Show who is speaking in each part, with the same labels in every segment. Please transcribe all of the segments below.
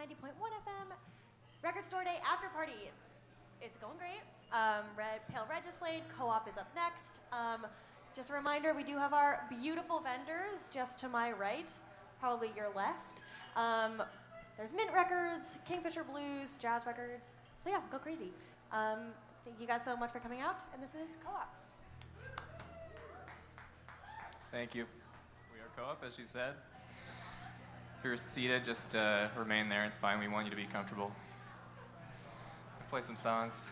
Speaker 1: 90.1 FM, Record Store Day After Party. It's going great. Pale Red just played. Co-op is up next. Just a reminder, we do have our beautiful vendors just to my right, probably your left. There's Mint Records, Kingfisher Blues, Jazz Records. So yeah, go crazy. Thank you guys so much for coming out, and this is Co-op.
Speaker 2: Thank you. We are Co-op, as she said. If you're seated, just remain there. It's fine. We want you to be comfortable. We'll play some songs.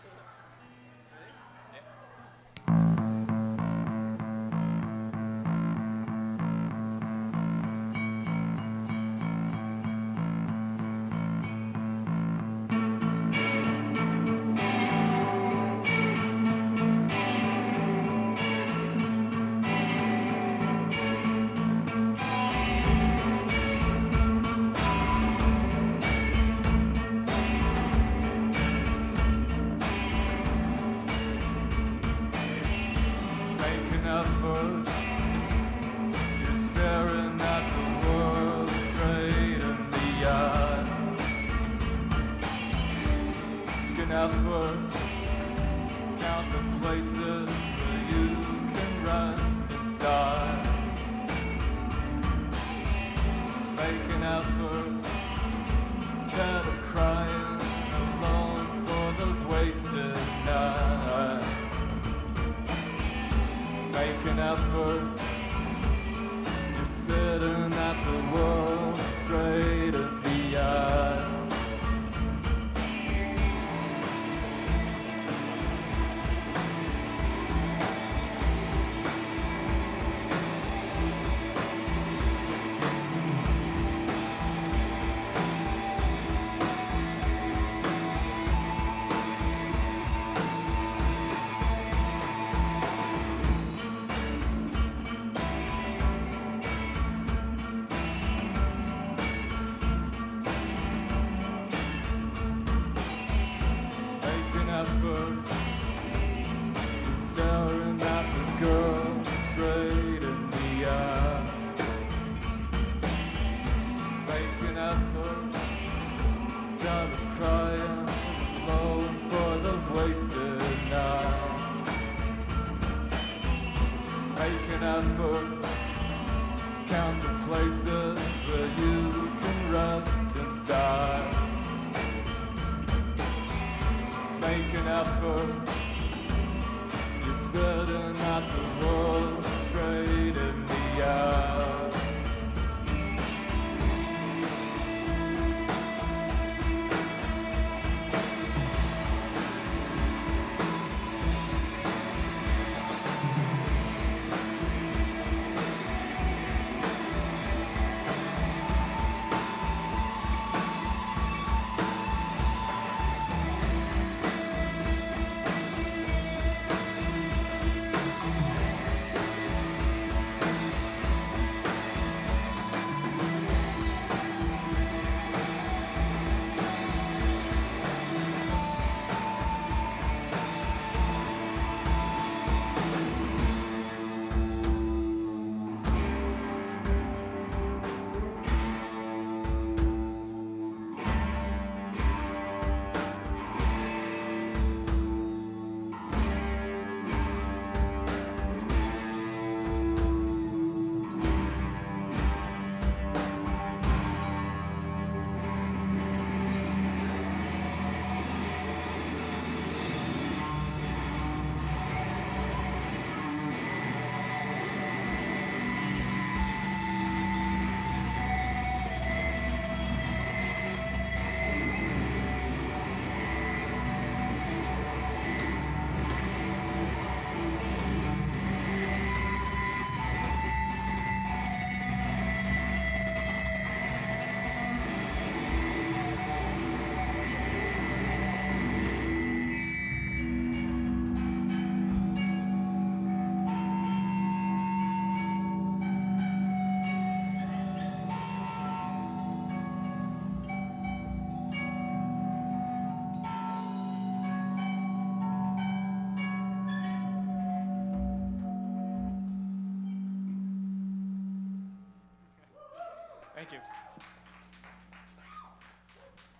Speaker 3: Thank you.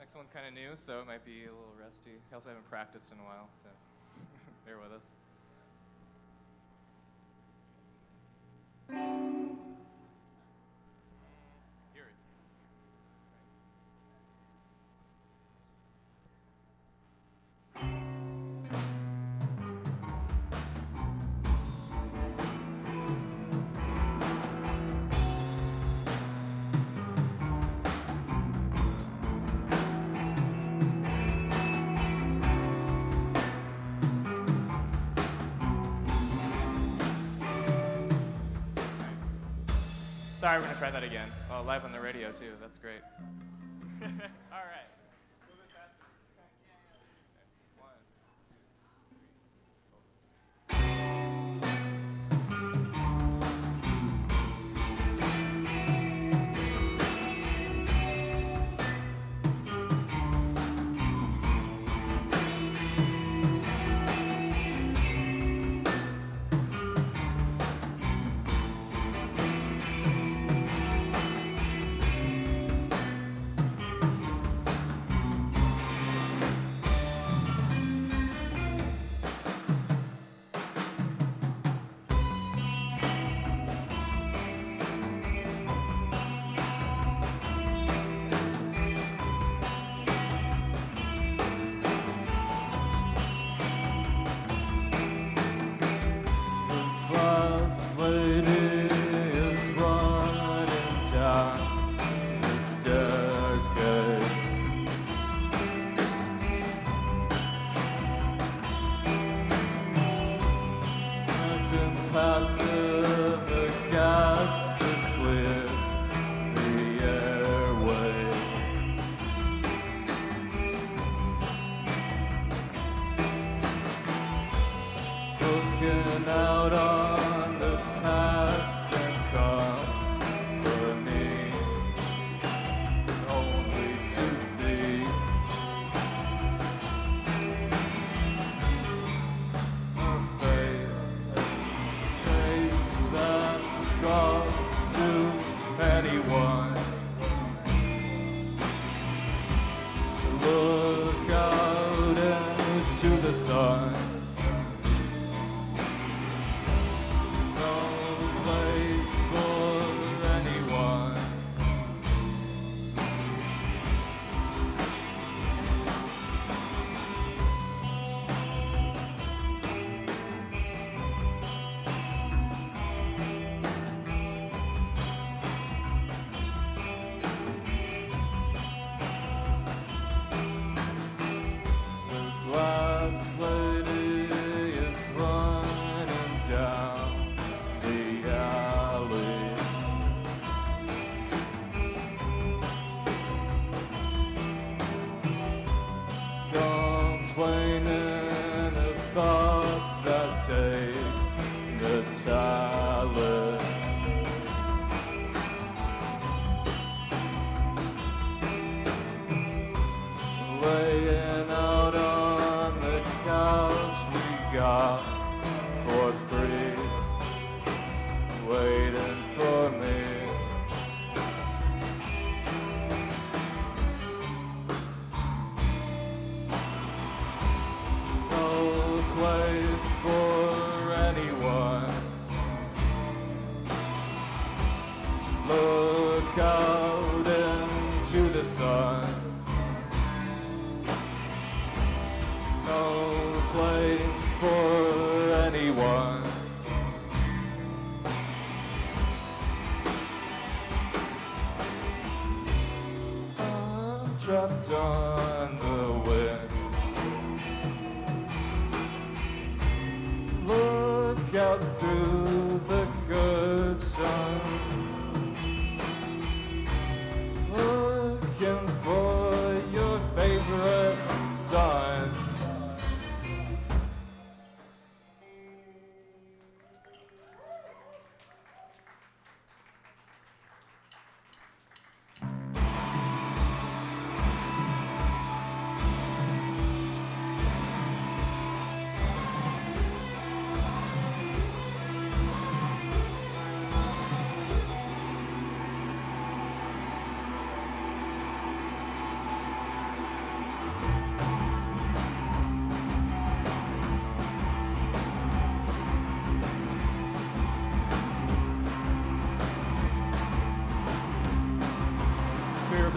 Speaker 2: Next one's kind of new, so it might be a little rusty. I also haven't practiced in a while, so bear with us. Hear it. Sorry, we're going to try that again. Oh, live on the radio, too. That's great. All right. A little bit faster. One,
Speaker 3: trapped on the wind. Look out through the curtains, looking for your favorite sign.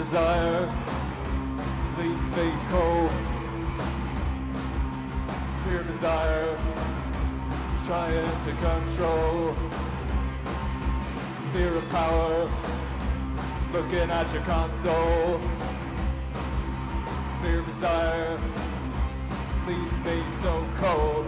Speaker 3: desire leaves me cold. Spirit desire is trying to control. Fear of power is looking at your console. Fear of desire leaves me so cold.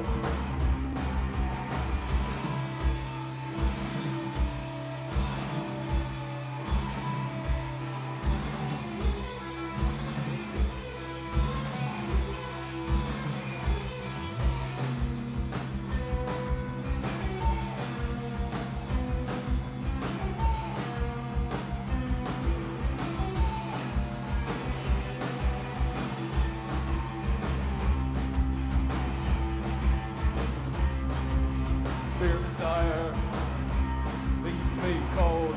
Speaker 3: Spirit desire leaves me cold.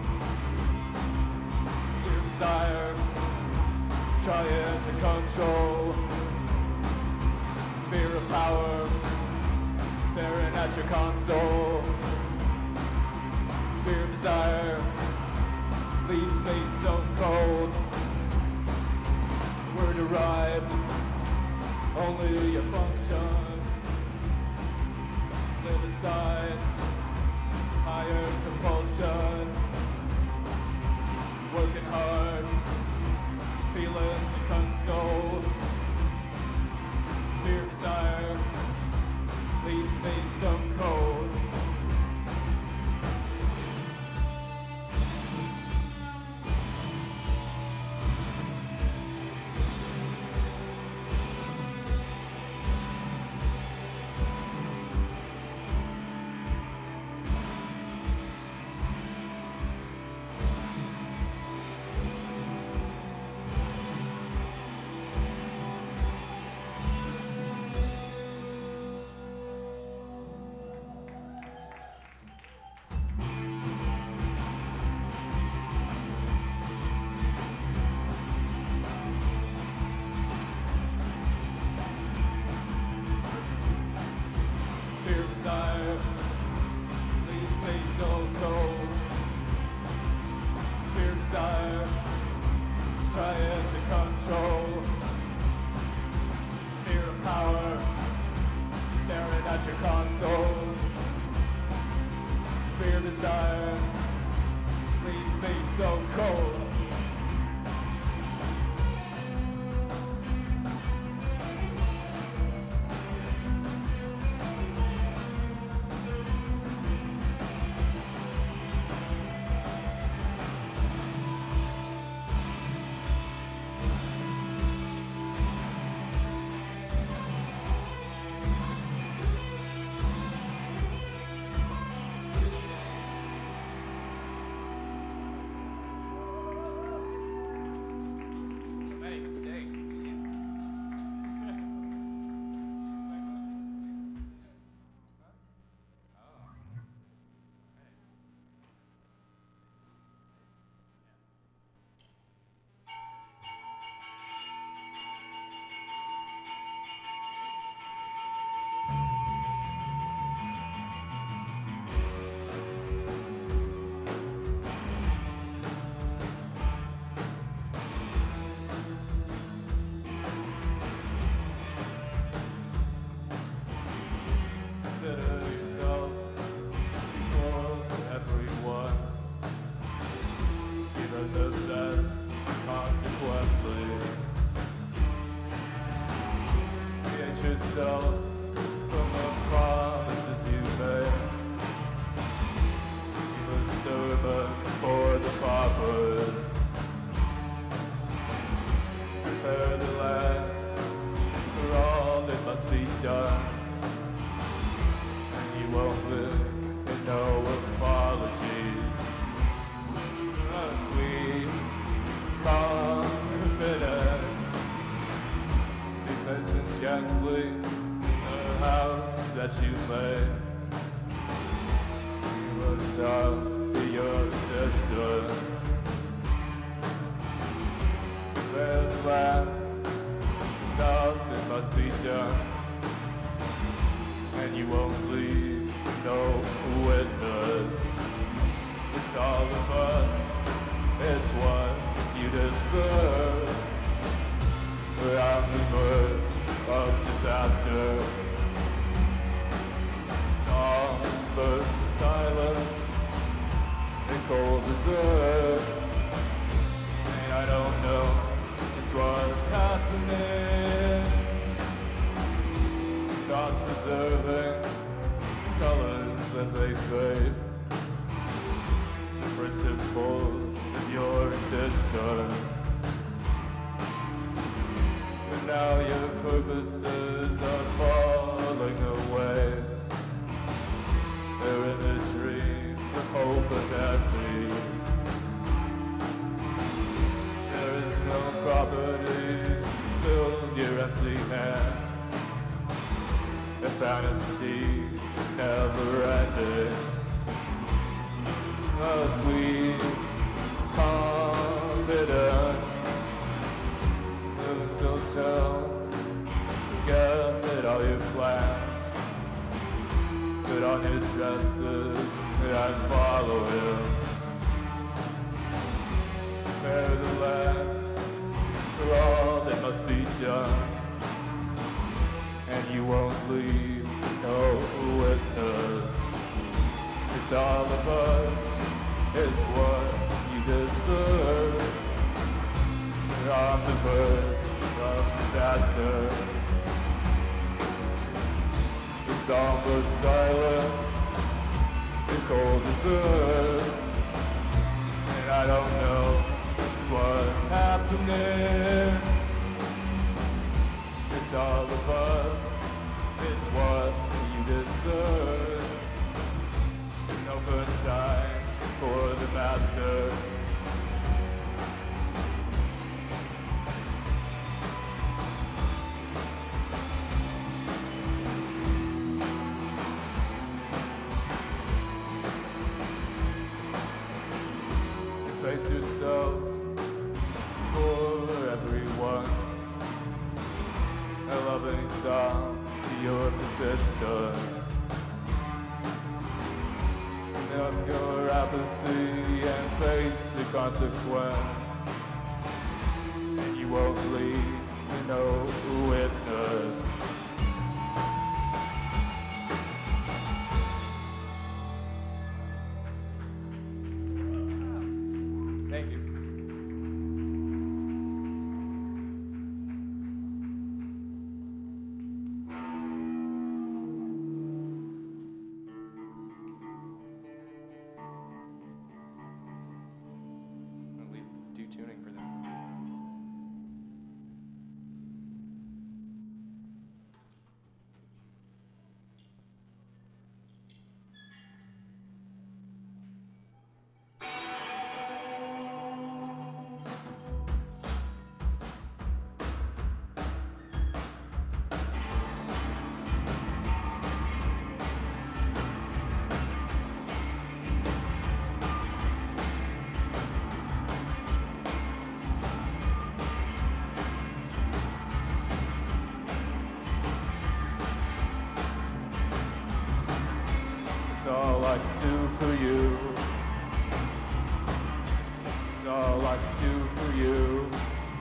Speaker 3: Spirit desire trying to control. Fear of power staring at your console. Spirit desire leaves me so cold. The word arrived, only a function. Live inside higher compulsion. Working hard, feelings to console. Spirit desire leaves me so cold. Spirit desire leaves me so cold. Spirit desire is trying to control. Fear of power staring at your console. Fear desire leaves me so cold.
Speaker 2: So many mistakes.
Speaker 3: Consider yourself before everyone. Even the best, consequently. Create yourself from the promises you made. Be the servants for the paupers. Prepare the land for all that must be done. You won't live in no apologies. A sweet confidence. Be patient gently in the house that you made. You must out to your existence. Prepare the land, nothing must be done. And you won't leave no witness. It's all of us, it's what you deserve. cold desert. And I don't know just what's happening. Thoughts preserving colors as they fade. The principles of your existence. And now your purposes are falling away. They're in a dream of hope and envy. There is no property to fill your empty hand. A fantasy is never ending. A sweet confidence. So tell, forget that all your plans. Put on your dresses and follow him. Prepare the land for all that must be done. And you won't leave no witness. It's all of us, it's what you deserve. You're on the verge of disaster. The somber silence, the cold desert. And I don't know just what's happening. It's all of us, it's what you deserve. An open sign for the master. Face yourself for everyone. A loving song to your persistence. Bring up your apathy and face the consequence. And you won't leave no witness. Thank you.
Speaker 2: We do tuning for this. It's all I can do for you. It's all I can do for you.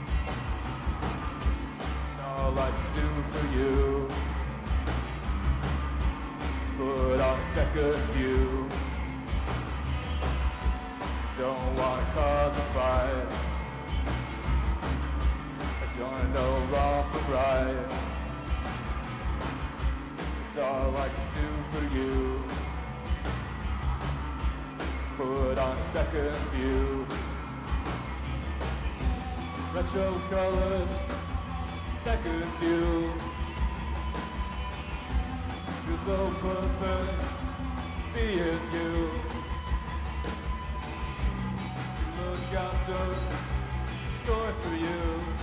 Speaker 2: It's all I can do for you. It's put on a second view. Don't wanna cause a fight. I don't know wrong from right. It's all I can do for you. Put on a second view. Retro colored second view. You're so perfect being you. To look after, store for you.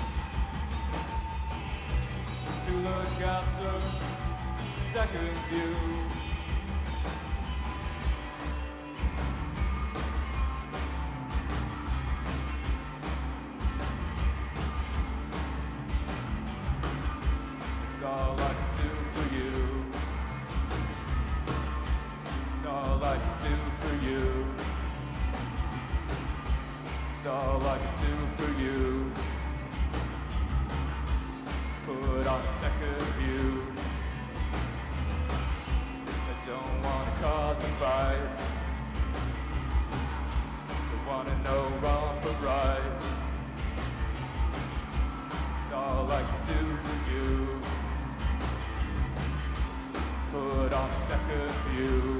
Speaker 2: To look after, second view. It's all I can do for you. It's all I can do for you. It's all I can do for you. It's put on a second view. I don't wanna cause a fight.
Speaker 3: wanna know wrong from right. It's all I can do for you. Let's put on a second view.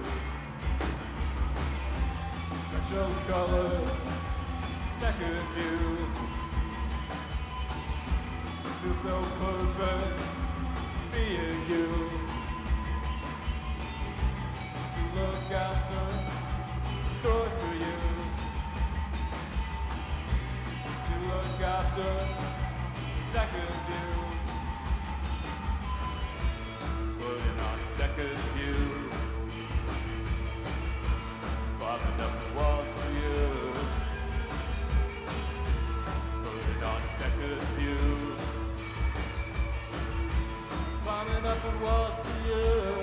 Speaker 3: Retro color, second view. Feels so perfect being you. To look after the store for you. To look after the second view. Putting on a second view. Climbing up the walls for you. Putting on a second view. Climbing up the walls for you.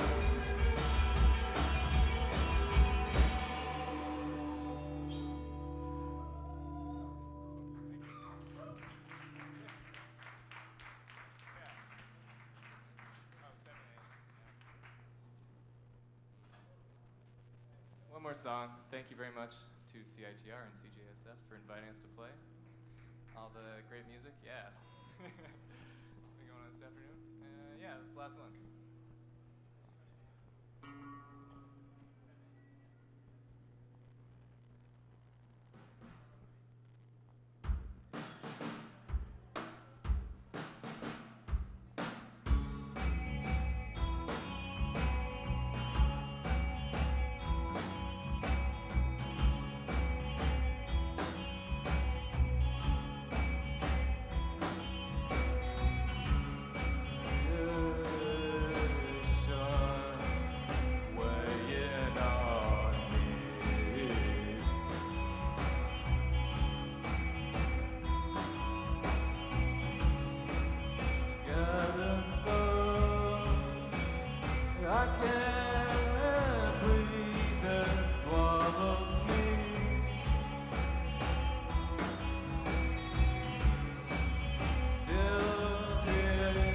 Speaker 2: One more song. Thank you very much to CITR and CJSF for inviting us to play. All the great music, yeah. It's been going on this afternoon. Yeah, this is the last one. I can't breathe, it swallows me. Still here,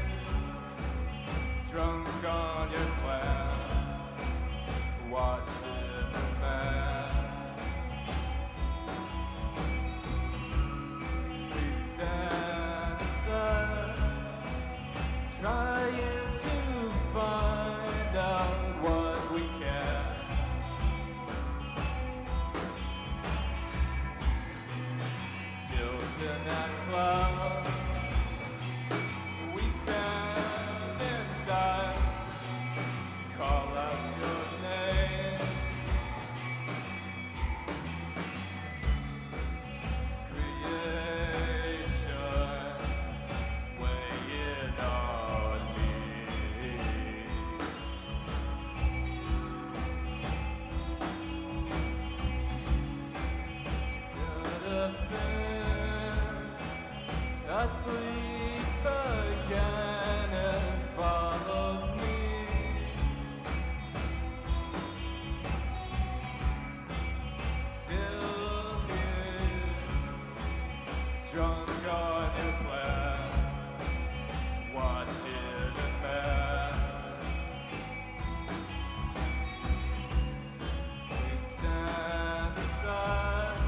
Speaker 2: drunk on your plan, watching the man. We stand aside, trying to find out what we can. Tilting that cloud, we stand inside, call out your name. Creation weighing on me. Could have been asleep again, it follows me. Still here, drunk on your plan, watching it man. We stand aside,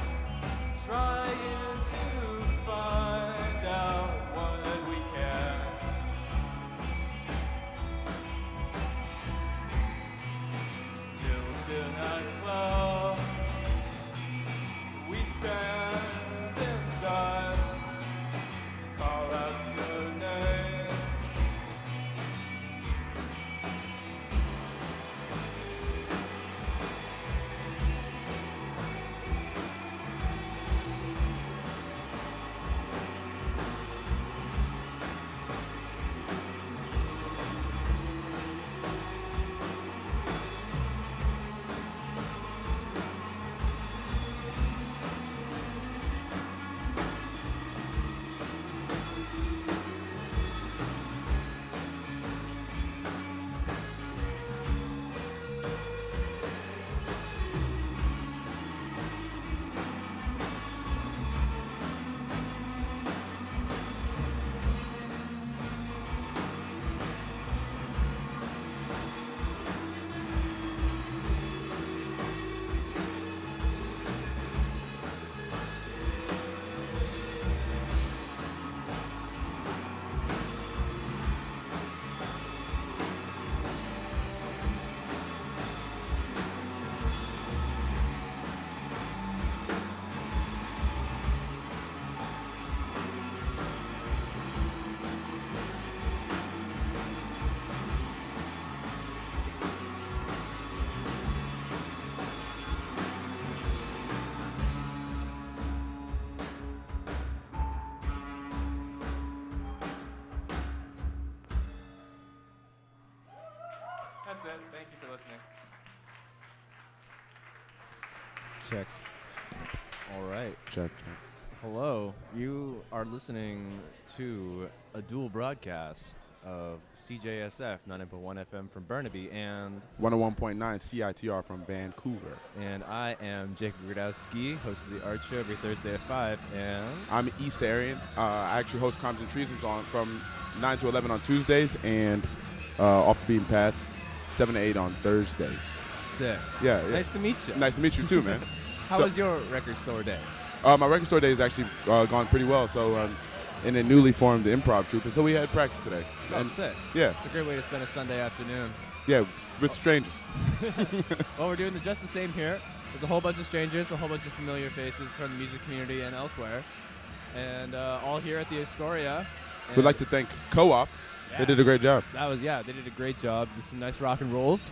Speaker 2: trying to find out what we can. Tilting that cloud, we stand inside, That's it. Thank you for listening.
Speaker 4: Check. All right.
Speaker 5: Check.
Speaker 4: Hello. You are listening to a dual broadcast of CJSF 90.1 FM from Burnaby, and
Speaker 5: 101.9 CITR from Vancouver.
Speaker 4: I am Jacob Gradowski, host of the Art Show every Thursday at 5, and
Speaker 5: I'm East Arian. I actually host Crimes and Treasons from 9 to 11 on Tuesdays and Off the Beaten Path 7 to 8 on Thursdays.
Speaker 4: sick.
Speaker 5: Yeah.
Speaker 4: Nice to meet you.
Speaker 5: Nice to meet you too, man.
Speaker 4: How was your record store day?
Speaker 5: My record store day has actually gone pretty well. So in a newly formed improv troupe, and so we had practice today.
Speaker 4: Oh,
Speaker 5: And,
Speaker 4: sick.
Speaker 5: yeah.
Speaker 4: It's a great way to spend a Sunday afternoon.
Speaker 5: Yeah, with strangers.
Speaker 4: Well, we're doing just the same here. There's a whole bunch of strangers, a whole bunch of familiar faces from the music community and elsewhere, and all here at the Astoria.
Speaker 5: We'd like to thank Co-op.
Speaker 4: Yeah.
Speaker 5: They did a great job.
Speaker 4: They did a great job. Did some nice rock and rolls.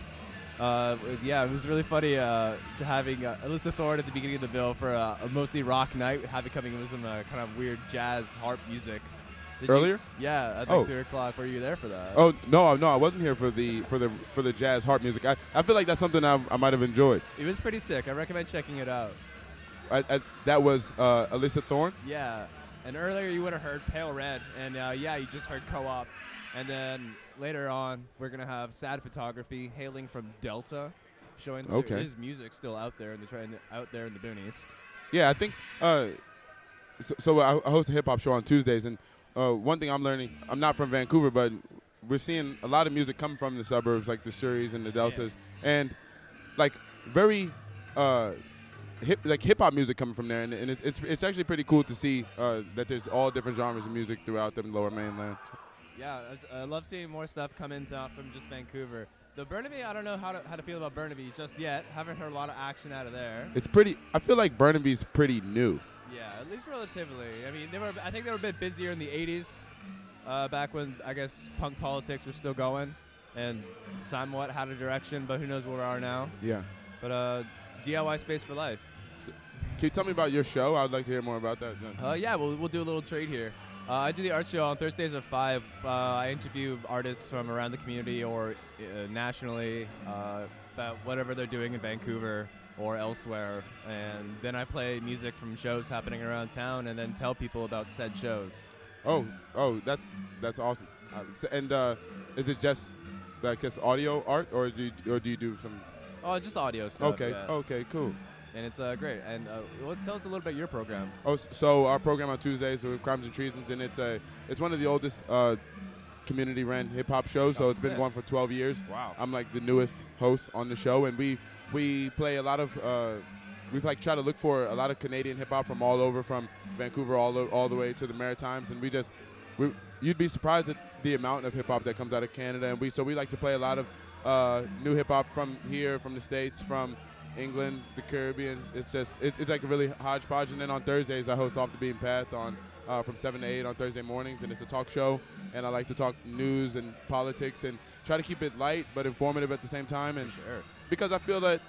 Speaker 4: It was really funny having Alyssa Thorne at the beginning of the bill for a mostly rock night, having coming in with some kind of weird jazz harp music.
Speaker 5: Earlier?
Speaker 4: Yeah, at like 3 o'clock. Were you there for that?
Speaker 5: Oh no, I wasn't here for the jazz harp music. I feel like that's something I might have enjoyed.
Speaker 4: It was pretty sick. I recommend checking it out.
Speaker 5: That was Alyssa Thorne.
Speaker 4: Yeah, and earlier you would have heard Pale Red, and you just heard Co-op, and then later on we're gonna have Sad Photography hailing from Delta, showing that there is music still out there in the boonies.
Speaker 5: Yeah, I think so I host a hip hop show on Tuesdays, and one thing I'm learning, I'm not from Vancouver, but we're seeing a lot of music come from the suburbs, like the Surreys and the Deltas, and like very hip hop music coming from there, and it's actually pretty cool to see that there's all different genres of music throughout the Lower Mainland.
Speaker 4: Yeah, I love seeing more stuff come in from just Vancouver. The Burnaby, I don't know how to feel about Burnaby just yet. Haven't heard a lot of action out of there.
Speaker 5: It's pretty. I feel like Burnaby's pretty new.
Speaker 4: Yeah, at least relatively. I mean, I think they were a bit busier in the 80s, back when, I guess, punk politics were still going and somewhat had a direction, but who knows where we are now.
Speaker 5: Yeah.
Speaker 4: But DIY Space for Life.
Speaker 5: So, can you tell me about your show? I'd like to hear more about that.
Speaker 4: We'll do a little trade here. I do the art show on Thursdays at 5. I interview artists from around the community or nationally about whatever they're doing in Vancouver or elsewhere, and then I play music from shows happening around town, and then tell people about said shows.
Speaker 5: Oh, that's awesome. And is it just audio art, or do you do some?
Speaker 4: Oh, just audio stuff.
Speaker 5: Okay,
Speaker 4: yeah.
Speaker 5: okay, cool.
Speaker 4: And it's great. And tell us a little bit about your program.
Speaker 5: Oh, so our program on Tuesdays is Crimes and Treasons, and it's one of the oldest community-run hip-hop shows. So it's been going for 12 years.
Speaker 4: Wow.
Speaker 5: I'm like the newest host on the show, and we play a lot of try to look for a lot of Canadian hip-hop from all over, from Vancouver all the way to the Maritimes, and you'd be surprised at the amount of hip-hop that comes out of Canada, and we like to play a lot of new hip-hop from here, from the States, from England, the Caribbean. It's like a really hodgepodge. And then on Thursdays, I host Off the Beaten Path from 7 to 8 on Thursday mornings, and it's a talk show. And I like to talk news and politics and try to keep it light but informative at the same time. And
Speaker 4: Sure.
Speaker 5: Because I feel that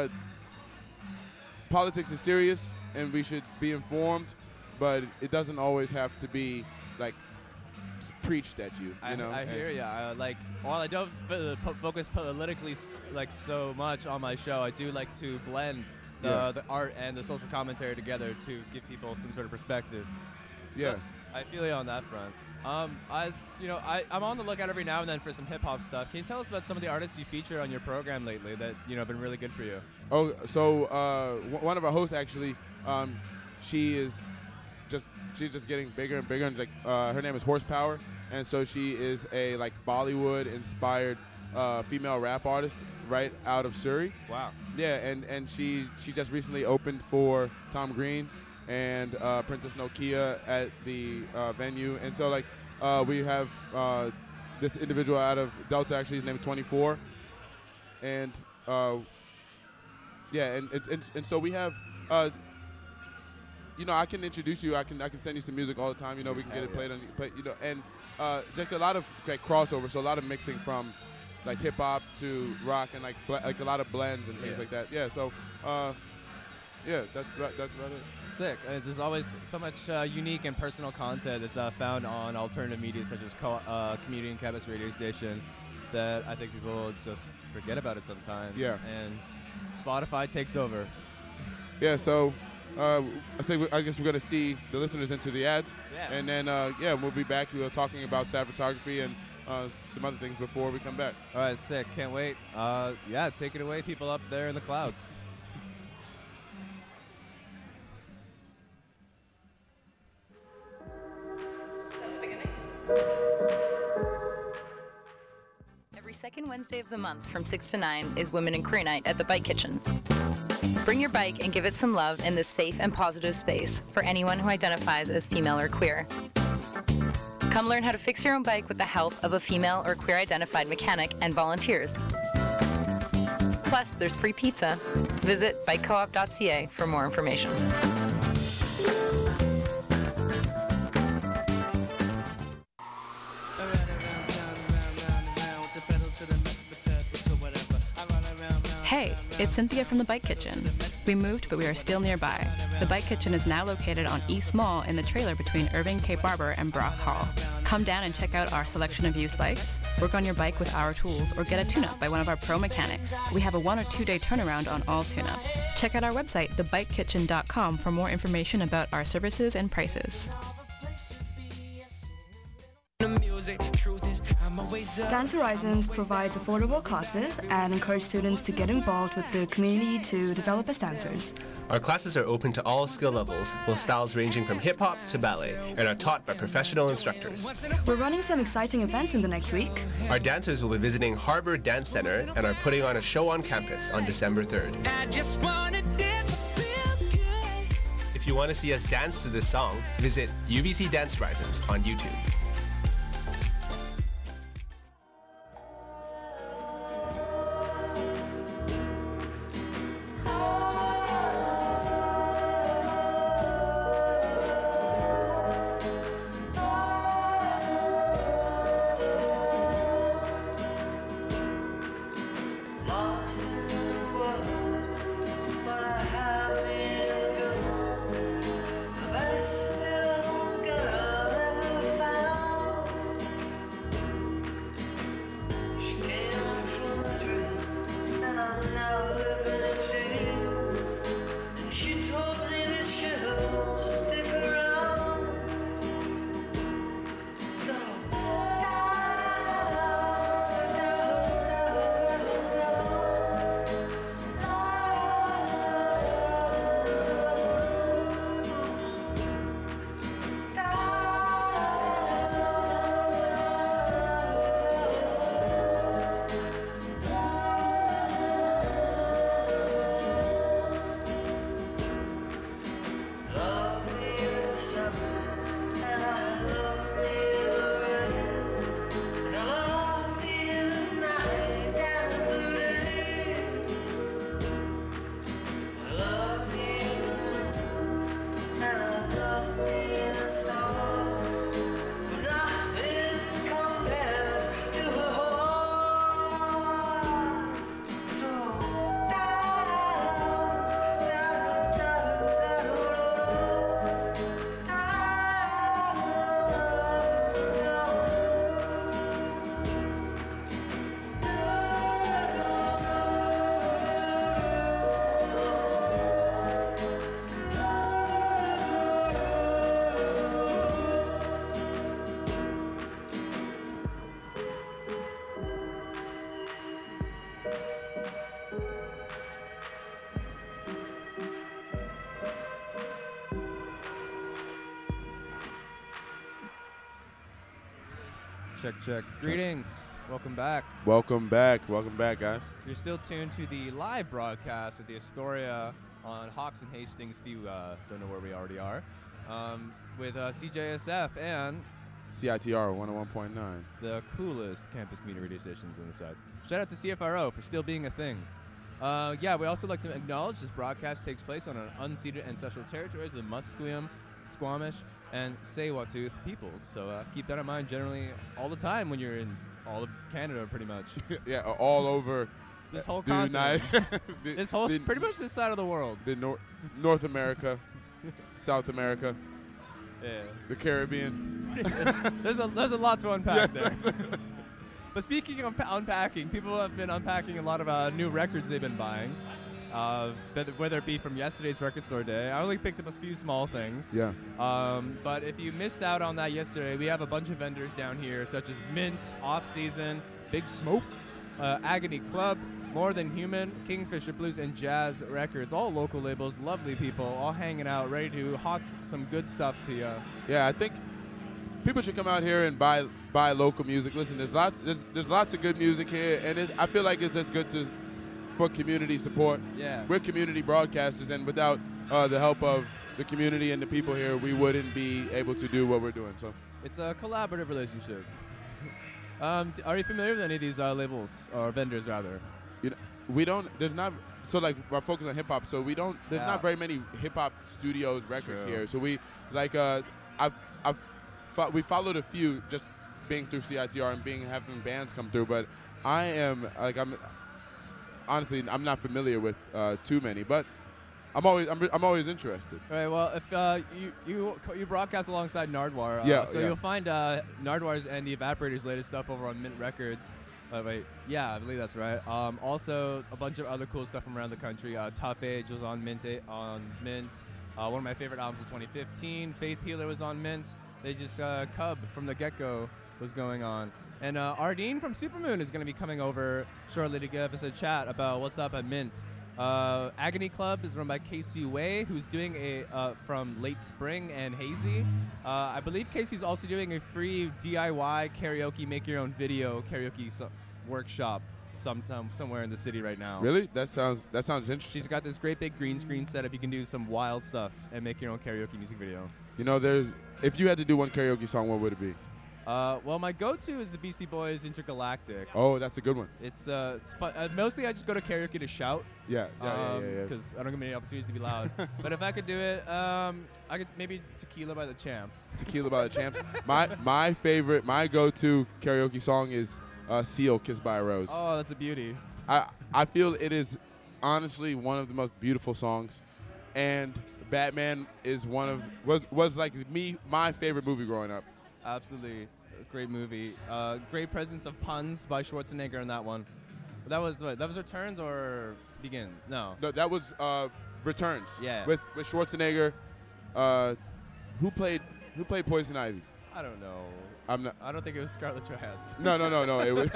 Speaker 5: politics is serious and we should be informed, but it doesn't always have to be like preached at you.
Speaker 4: I hear ya. While I don't focus politically so much on my show, I do like to blend the art and the social commentary together to give people some sort of perspective.
Speaker 5: Yeah.
Speaker 4: So I feel you on that front. As you know, I'm on the lookout every now and then for some hip hop stuff. Can you tell us about some of the artists you featured on your program lately that have been really good for you?
Speaker 5: Oh, so one of our hosts actually, she's just getting bigger and bigger, and her name is Horsepower, and so she is a Bollywood inspired female rap artist right out of Surrey.
Speaker 4: Wow.
Speaker 5: Yeah, and she just recently opened for Tom Green and Princess Nokia at the venue, and so we have this individual out of Delta, actually his name is 24, and and so we have I can introduce you. I can send you some music all the time. We can get it played on. And just a lot of crossover. So a lot of mixing from hip hop to rock, and a lot of blends and things like that. Yeah. So that's about it.
Speaker 4: Sick. There's always so much unique and personal content that's found on alternative media such as Community and Campus Radio Station. that I think people just forget about it sometimes.
Speaker 5: Yeah.
Speaker 4: And Spotify takes over.
Speaker 5: Yeah, so I guess we're going to see the listeners into the ads.
Speaker 4: Yeah.
Speaker 5: And then, we'll be back talking about sad photography and some other things before we come back.
Speaker 4: All right, sick. Can't wait. Take it away, people up there in the clouds.
Speaker 6: Every second Wednesday of the month from 6 to 9 is Women in Queer Night at the Bike Kitchen. Bring your bike and give it some love in this safe and positive space for anyone who identifies as female or queer. Come learn how to fix your own bike with the help of a female or queer-identified mechanic and volunteers. Plus, there's free pizza. Visit bikecoop.ca for more information.
Speaker 7: Hey, it's Cynthia from the Bike Kitchen. We moved, but we are still nearby. The Bike Kitchen is now located on East Mall in the trailer between Irving, Cape Barber, and Brock Hall. Come down and check out our selection of used bikes, work on your bike with our tools, or get a tune-up by one of our pro mechanics. We have a 1 or 2 day turnaround on all tune-ups. Check out our website, thebikekitchen.com, for more information about our services and prices.
Speaker 8: Dance Horizons provides affordable classes and encourages students to get involved with the community to develop as dancers.
Speaker 9: Our classes are open to all skill levels, with styles ranging from hip-hop to ballet, and are taught by professional instructors.
Speaker 8: We're running some exciting events in the next week.
Speaker 9: Our dancers will be visiting Harbor Dance Center and are putting on a show on campus on December 3rd. If you want to see us dance to this song, visit UBC Dance Horizons on YouTube.
Speaker 4: Check, check. Greetings. Welcome back.
Speaker 5: Welcome back, guys.
Speaker 4: You're still tuned to the live broadcast at the Astoria on Hawks and Hastings, if you don't know where we already are, with CJSF and
Speaker 5: CITR 101.9.
Speaker 4: The coolest campus community radio stations on the side. Shout out to CFRO for still being a thing. We also like to acknowledge this broadcast takes place on an unceded ancestral territories of the Musqueam, Squamish, and Tsleil-Waututh peoples. So keep that in mind generally all the time when you're in all of Canada, pretty much.
Speaker 5: Yeah, all over
Speaker 4: this whole continent. Pretty much this side of the world.
Speaker 5: The North America, South America,
Speaker 4: yeah,
Speaker 5: the Caribbean.
Speaker 4: there's a lot to unpack there. But speaking of unpacking, people have been unpacking a lot of new records they've been buying, whether it be from yesterday's record store day. I only picked up a few small things.
Speaker 5: Yeah.
Speaker 4: But if you missed out on that yesterday, we have a bunch of vendors down here, such as Mint, Off Season, Big Smoke, Agony Club, More Than Human, Kingfisher Blues, and Jazz Records. All local labels, lovely people, all hanging out, ready to hawk some good stuff to you.
Speaker 5: Yeah, I think people should come out here and buy local music. Listen, there's lots of good music here, and I feel like it's just good for community support.
Speaker 4: Yeah.
Speaker 5: We're community broadcasters, and without the help of the community and the people here, we wouldn't be able to do what we're doing. So
Speaker 4: it's a collaborative relationship. Are you familiar with any of these labels or vendors, rather?
Speaker 5: We don't. There's not. So like we're focused on hip hop. So we don't. There's not very many hip hop studios records here. So we like. We followed a few just being through CITR and having bands come through. But I'm honestly not familiar with too many. But I'm always interested.
Speaker 4: All right. Well, if you broadcast alongside Nardwuar, you'll find Nardwuar's and the Evaporators' latest stuff over on Mint Records. I believe that's right. Also, a bunch of other cool stuff from around the country. Tough Age was on Mint. One of my favorite albums of 2015, Faith Healer, was on Mint. They just Cub from the get-go was going on. And Ardeen from Supermoon is going to be coming over shortly to give us a chat about what's up at Mint. Agony Club is run by Casey Way, who's doing a from Late Spring and Hazy. I believe Casey's also doing a free DIY karaoke, make your own video karaoke workshop somewhere in the city right now.
Speaker 5: Really? That sounds interesting.
Speaker 4: She's got this great big green screen setup. You can do some wild stuff and make your own karaoke music video.
Speaker 5: If you had to do one karaoke song, what would it be?
Speaker 4: Well, my go-to is the Beastie Boys' Intergalactic.
Speaker 5: Oh, that's a good one.
Speaker 4: It's fun. Mostly I just go to karaoke to shout.
Speaker 5: Yeah.
Speaker 4: Because I don't get many opportunities to be loud. But if I could do it, I could maybe Tequila by the Champs.
Speaker 5: Tequila by the Champs. My go-to karaoke song is Seal, Kissed by a Rose.
Speaker 4: Oh, that's a beauty.
Speaker 5: I feel it is honestly one of the most beautiful songs, and Batman is was like my favorite movie growing up.
Speaker 4: Absolutely. Great movie. Great presence of puns by Schwarzenegger in that one. That was Returns or Begins? No,
Speaker 5: that was Returns.
Speaker 4: Yeah.
Speaker 5: With Schwarzenegger. Who played Poison Ivy?
Speaker 4: I don't know.
Speaker 5: I
Speaker 4: don't think it was Scarlett Johansson.
Speaker 5: No. It was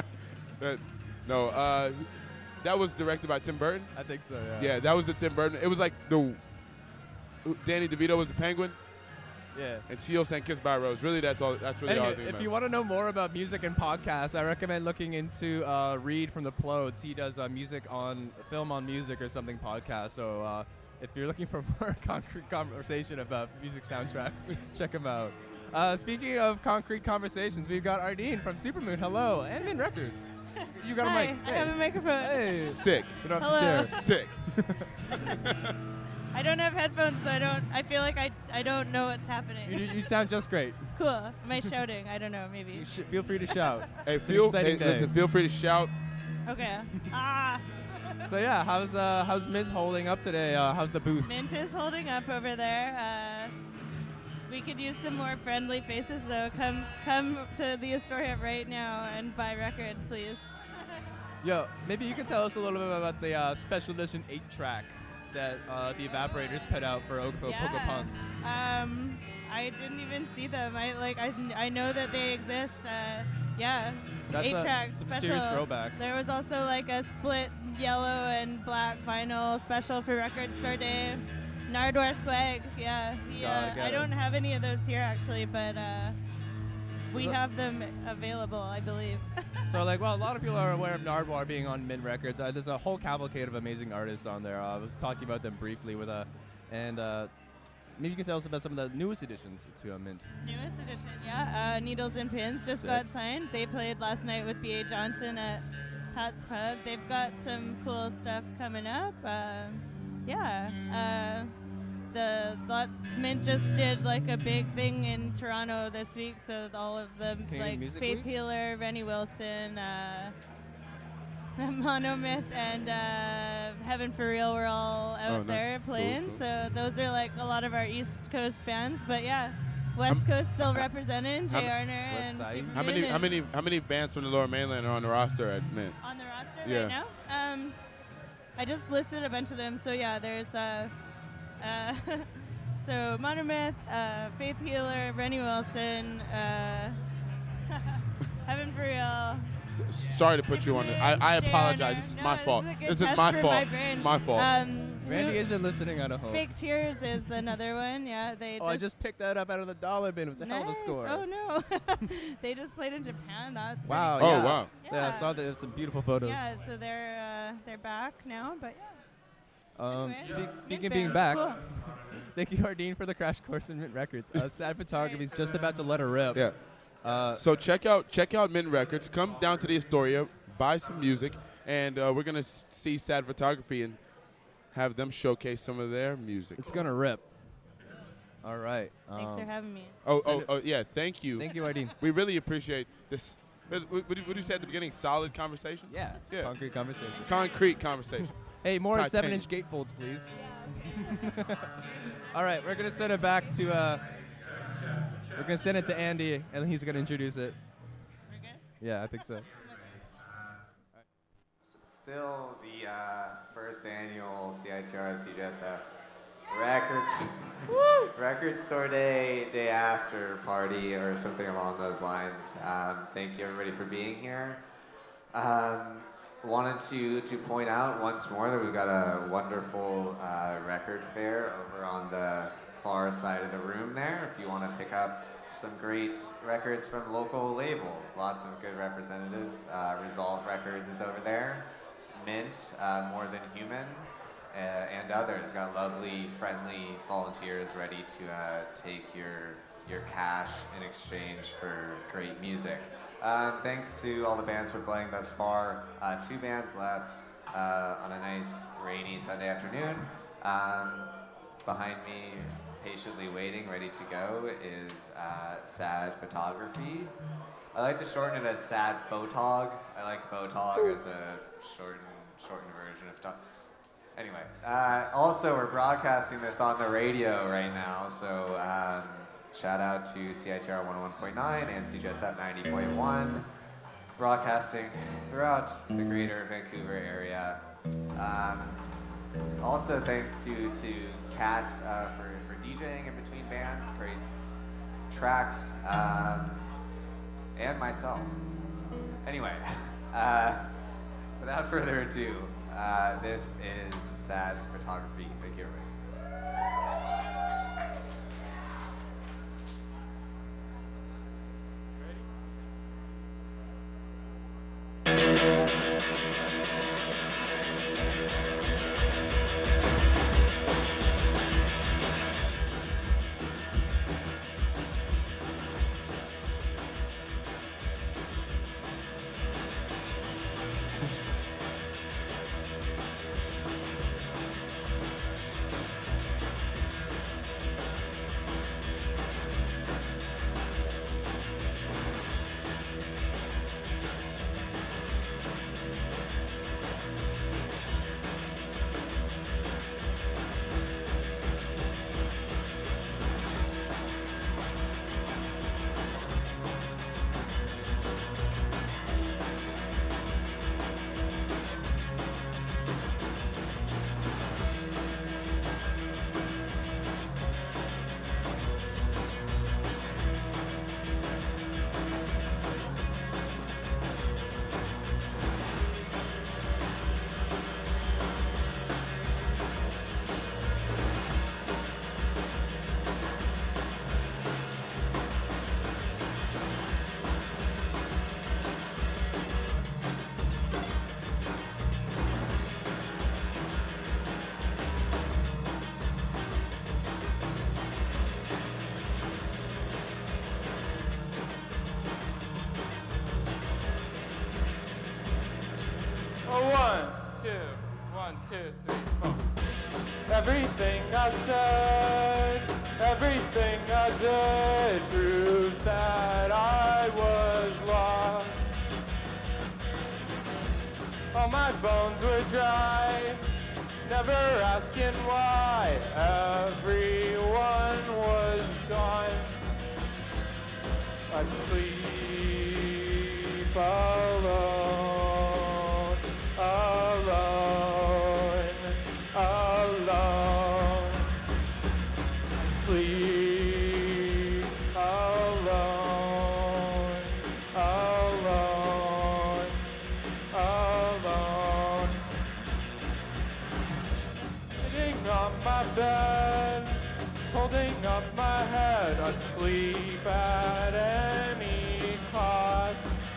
Speaker 5: that was directed by Tim Burton.
Speaker 4: I think so. Yeah.
Speaker 5: Yeah, that was the Tim Burton. It was like Danny DeVito was the Penguin.
Speaker 4: Yeah.
Speaker 5: And Seal sang Kissed by a Rose. Really, that's really all I think about.
Speaker 4: If you want to know more about music and podcasts, I recommend looking into Reed from the Plodes. He does film on music or something podcast. So if you're looking for more concrete conversation about music soundtracks, check him out. Speaking of concrete conversations, we've got Ardeen from Supermoon. Hello. And Mint Records. You got a mic.
Speaker 10: I have a microphone.
Speaker 5: Hey. Sick.
Speaker 4: You don't have to share.
Speaker 5: Sick.
Speaker 10: I don't have headphones, so I feel like I don't know what's happening.
Speaker 4: You sound just great.
Speaker 10: Cool. Am I shouting? I don't know. Maybe.
Speaker 4: Feel free to shout.
Speaker 5: Hey, listen. Feel free to shout.
Speaker 10: Okay.
Speaker 4: So yeah, how's Mint holding up today? How's the booth?
Speaker 10: Mint is holding up over there. We could use some more friendly faces, though. Come to the Astoria right now and buy records, please.
Speaker 4: Yo, maybe you can tell us a little bit about the special edition 8-track that the Evaporators put out for Oka Punk.
Speaker 10: I didn't even see them. I know that they exist. Yeah.
Speaker 4: That's
Speaker 10: 8-track
Speaker 4: some
Speaker 10: special.
Speaker 4: serious throwback.
Speaker 10: There was also like a split yellow and black vinyl special for Record Store Day. Nardwuar swag, yeah. I don't have any of those here actually, but we have them available, I believe.
Speaker 4: So a lot of people are aware of Nardwuar being on Mint Records. There's a whole cavalcade of amazing artists on there. I was talking about them briefly and maybe you can tell us about some of the newest additions to Mint.
Speaker 10: Newest edition, yeah. Needles and Pins just got signed. They played last night with B.A. Johnson at Pat's Pub. They've got some cool stuff coming up. Mint just did like a big thing in Toronto this week, so all of the Faith Healer, Rennie Wilson, Monomyth, and Heaven for Real were all out there playing. Cool. So those are like a lot of our East Coast bands. But yeah, West Coast still representing. Jay Arner and
Speaker 4: Side.
Speaker 10: Superman.
Speaker 5: How many bands from the Lower Mainland are on the roster at Mint?
Speaker 10: On the roster
Speaker 5: Yeah.
Speaker 10: right now? I just listed a bunch of them. So yeah, there's so Monomyth, Faith Healer, Rennie Wilson, Heaven for Real.
Speaker 5: Sorry to put you on it. I apologize. This is my fault. This is my fault. It's my fault.
Speaker 4: Randy isn't listening at home.
Speaker 10: Fake Tears is another one. Yeah, they.
Speaker 4: I just picked that up out of the dollar bin. It was a hell of a score.
Speaker 10: Oh no, they just played in Japan. That's
Speaker 4: wow.
Speaker 10: pretty
Speaker 4: Yeah.
Speaker 5: Oh wow.
Speaker 4: Yeah, I saw that. It's some beautiful photos.
Speaker 10: Yeah, so they're back now, but yeah. Anyway,
Speaker 4: Speaking of
Speaker 10: Mint
Speaker 4: being
Speaker 10: Band's
Speaker 4: back,
Speaker 10: cool.
Speaker 4: thank you, Ardeen, for the crash course in Mint Records. Sad Photography is just about to let her rip.
Speaker 5: Yeah. So check out Mint Records. Come down to the Astoria, buy some music, and we're gonna see Sad Photography and have them showcase some of their music.
Speaker 4: It's gonna rip. All right.
Speaker 10: Thanks for having me.
Speaker 5: Oh yeah. Thank you.
Speaker 4: Thank you, Ardeen.
Speaker 5: We really appreciate this. What did you say at the beginning? Solid conversation.
Speaker 4: Yeah. Concrete conversation.
Speaker 5: Concrete conversation.
Speaker 4: Hey, more
Speaker 5: Titanium.
Speaker 4: 7-inch gatefolds, please. All right, we're gonna send it back to. We're gonna send it to Andy, and he's gonna introduce it. Yeah, I think so.
Speaker 11: Still the first annual CITR CJSF Record Store Day after party or something along those lines. Thank you everybody for being here. Wanted to point out once more that we've got a wonderful record fair over on the far side of the room there. If you want to pick up some great records from local labels, lots of good representatives. Resolve Records is over there. Mint, More Than Human, and others. Got lovely, friendly volunteers ready to take your cash in exchange for great music. Thanks to all the bands for playing thus far. 2 bands left on a nice rainy Sunday afternoon. Behind me, patiently waiting, ready to go, is Sad Photography. I like to shorten it as Sad Photog. I like Photog as a shortened version of Anyway, also we're broadcasting this on the radio right now, so shout out to CITR 101.9 and CJSF 90.1, broadcasting throughout the greater Vancouver area. Also thanks to Kat for DJing in between bands, great tracks, and myself. Anyway, without further ado, this is Sad Photography. Thank you, everybody.
Speaker 3: Everything I said, everything I did proves that I was lost. All my bones were dry, never asking why. Everyone was gone. I'd sleep alone, alone, alone. I'd sleep alone, alone, alone. Sitting on my bed, holding up my head, I'd sleep at any cost.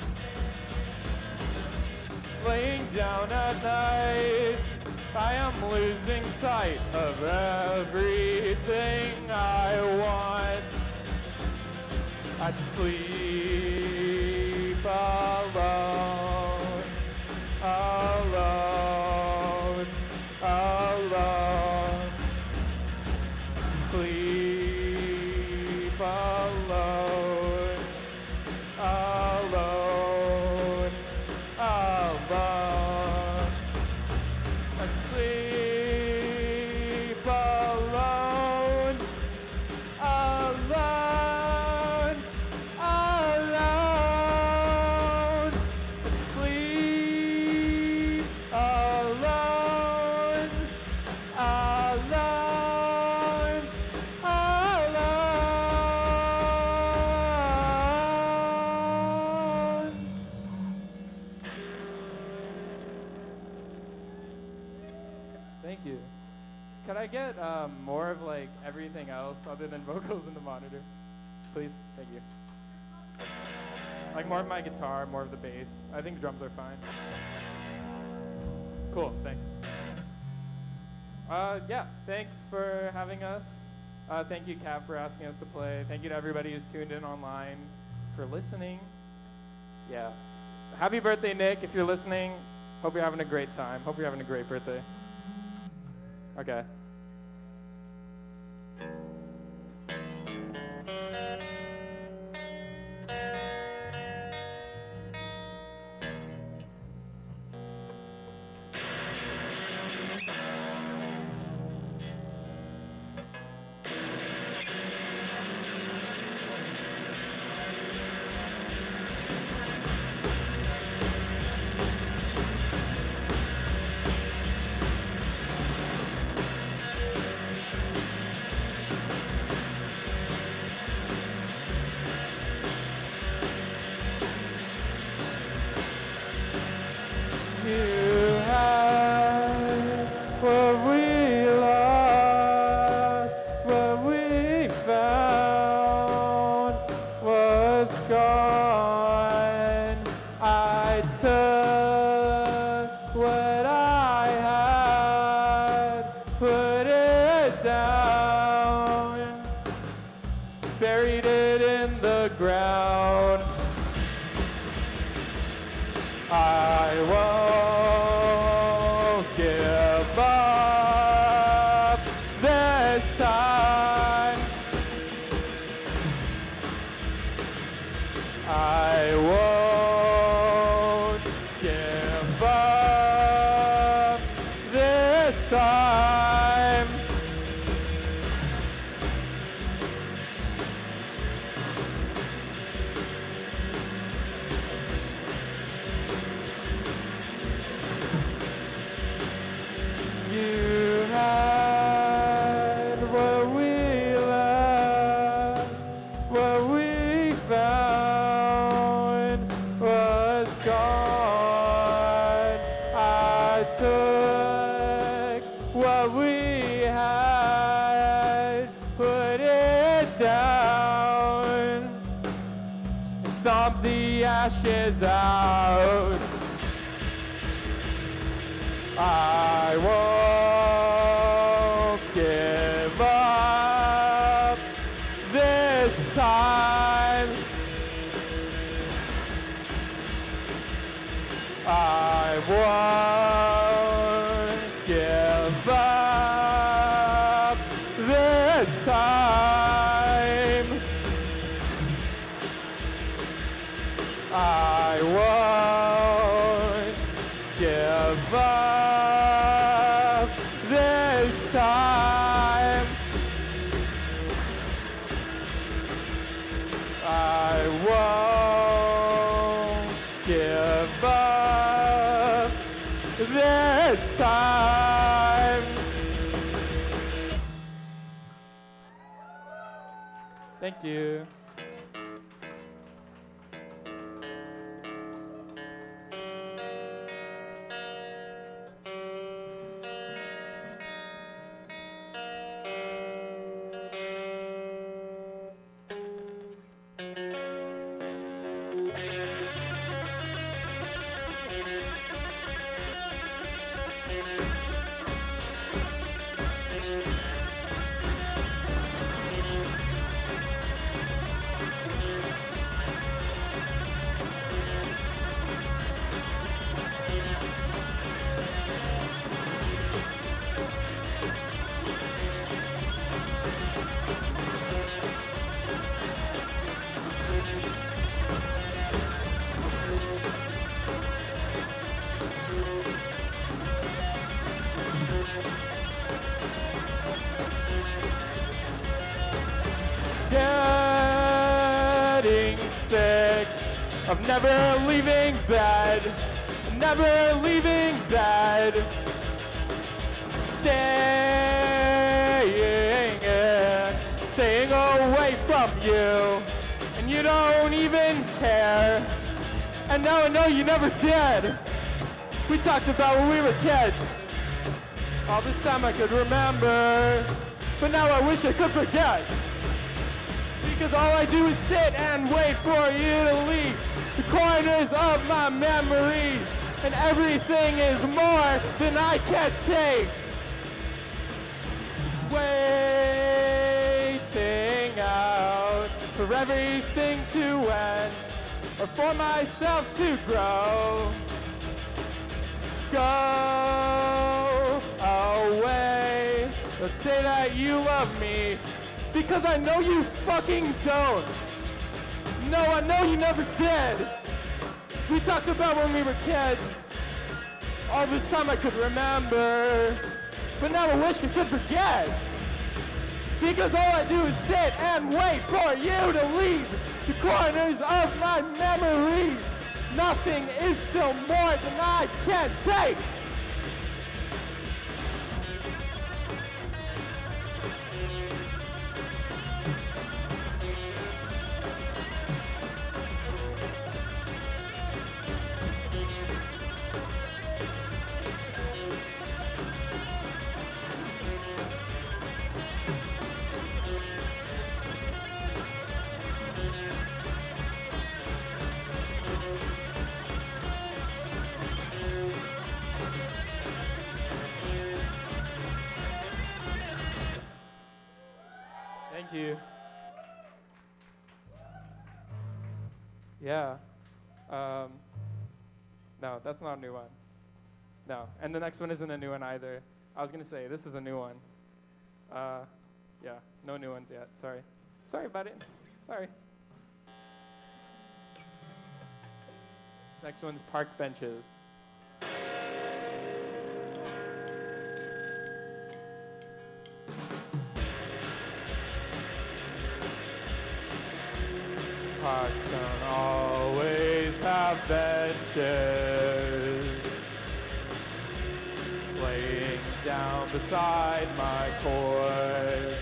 Speaker 3: Laying down at night, I am losing sight of everything I want. I'd sleep alone, alone, alone. Sleep alone, alone, alone. And sleep alone, alone, alone. And sleep alone, alone, alone.
Speaker 12: Thank you. Could I get more of like everything else other than vocals in the monitor? Please? Thank you. Like more of my guitar, more of the bass. I think drums are fine. Cool, thanks. Yeah, thanks for having us. Thank you, Cap, for asking us to play. Thank you to everybody who's tuned in online for listening. Yeah. Happy birthday, Nick, if you're listening. Hope you're having a great time. Hope you're having a great birthday. Okay.
Speaker 3: buried it in the ground. I won't give up this time. I won't give up this time. You had what we left, what we found was gone. I took what we had, put it down, and stomped the ashes out. I won't give up this time. I won't give up this time. I won't give up this time. I won't
Speaker 12: this time. Thank you. Getting sick of never leaving bed, never leaving bed, staying away from you, and you don't even care. And now I know you never did. We talked about when we were kids. All this time I could remember, but now I wish I could forget. Because all I do is sit and wait for you to leave the corners of my memories, and everything is more than I can take. Waiting out for everything to end, or for myself to grow. Go away. Don't say that you love me, because I know you fucking don't. No, I know you never did. We talked about when we were kids. All this time I could remember, but now I wish I could forget. Because all I do is sit and wait for you to leave the corners of my memories. Nothing is still more than I can take. Thank you. Yeah. No, that's not a new one. No. And the next one isn't a new one either. I was going to say, this is a new one. Yeah, no new ones yet. Sorry. Sorry about it. Sorry. This next one's Park Benches. Parks don't always have benches. Laying down beside my court,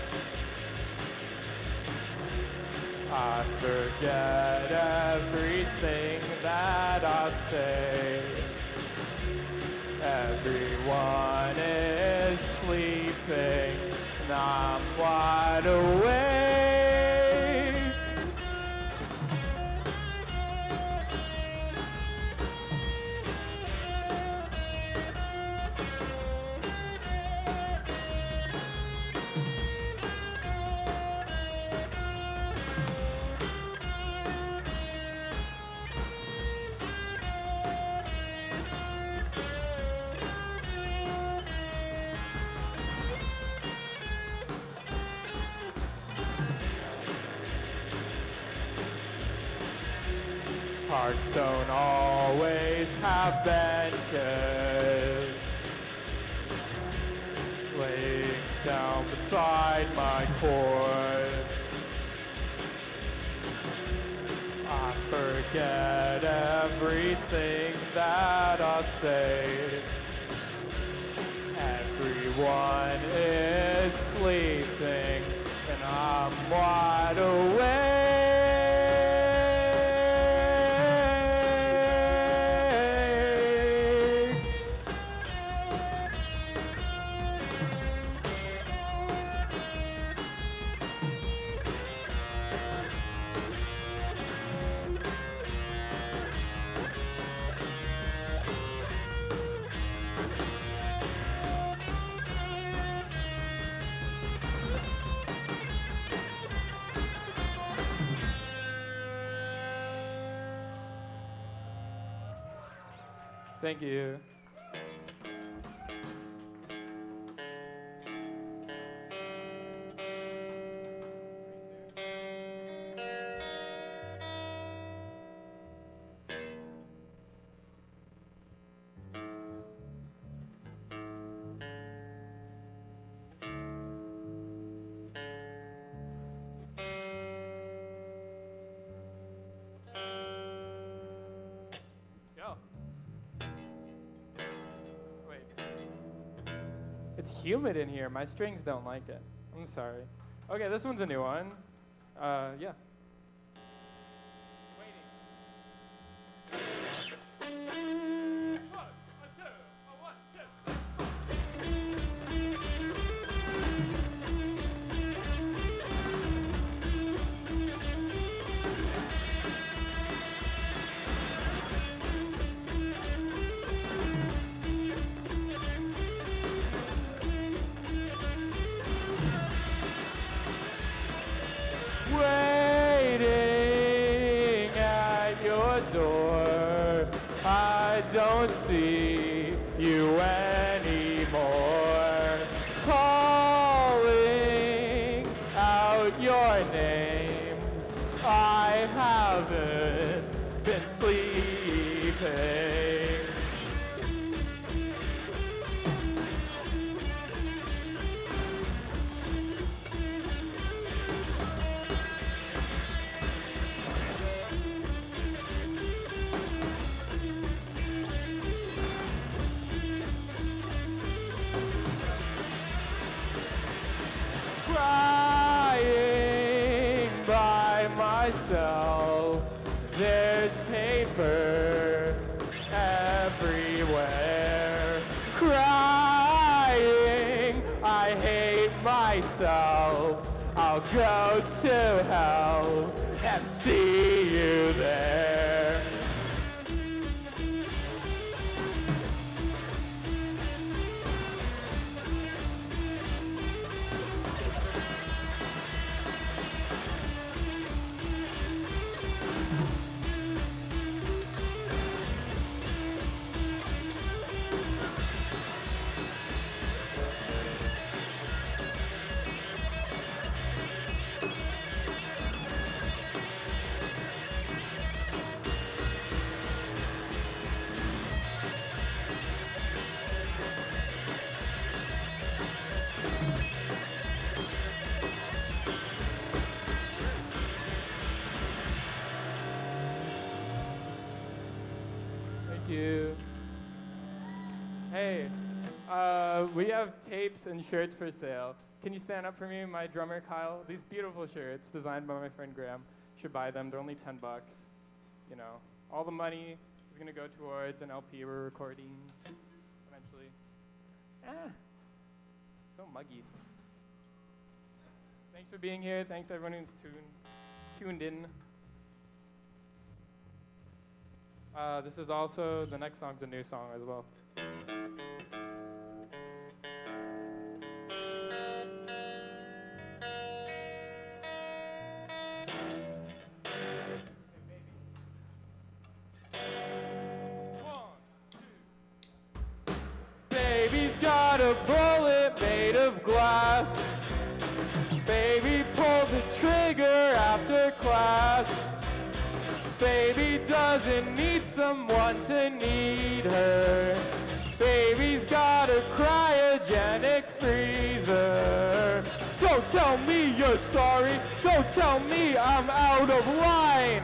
Speaker 12: I forget everything that I say. Everyone is sleeping, and I'm wide awake. Parks don't always have benches. Laying down beside my courts, I forget everything that I say. One is sleeping and I'm wide awake. Thank you. Go. Wait. It's humid in here. My strings don't like it. I'm sorry. Okay, this one's a new one. Yeah. Waiting at your door, I don't see you anymore. Calling out your name, I haven't been sleeping. Crying by myself, there's paper everywhere. Crying, I hate myself, I'll go to hell and see you there. Thank you. Hey, we have tapes and shirts for sale. Can you stand up for me, my drummer Kyle? These beautiful shirts designed by my friend Graham. You should buy them. They're only $10. You know, all the money is gonna go towards an LP we're recording eventually. So muggy. Thanks for being here. Thanks everyone who's tuned in. This is also, the next song's a new song as well. Baby's got a bullet made of glass. Baby pulled the trigger after class. Baby doesn't need someone to need her. Baby's got a cryogenic freezer. Don't tell me you're sorry. Don't tell me I'm out of line.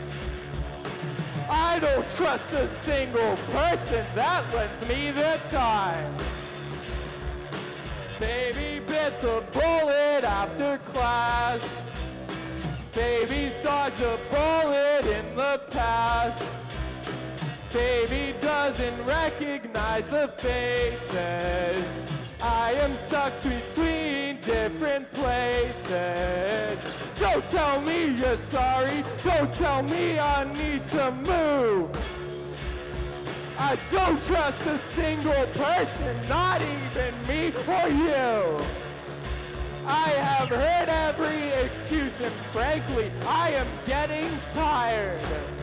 Speaker 12: I don't trust a single person that lends me their time. Baby bit the bullet after class. Baby's dodged a bullet in the past. Baby doesn't recognize the faces. I am stuck between different places. Don't tell me you're sorry. Don't tell me I need to move. I don't trust a single person, not even me or you. I have heard every excuse and frankly, I am getting tired.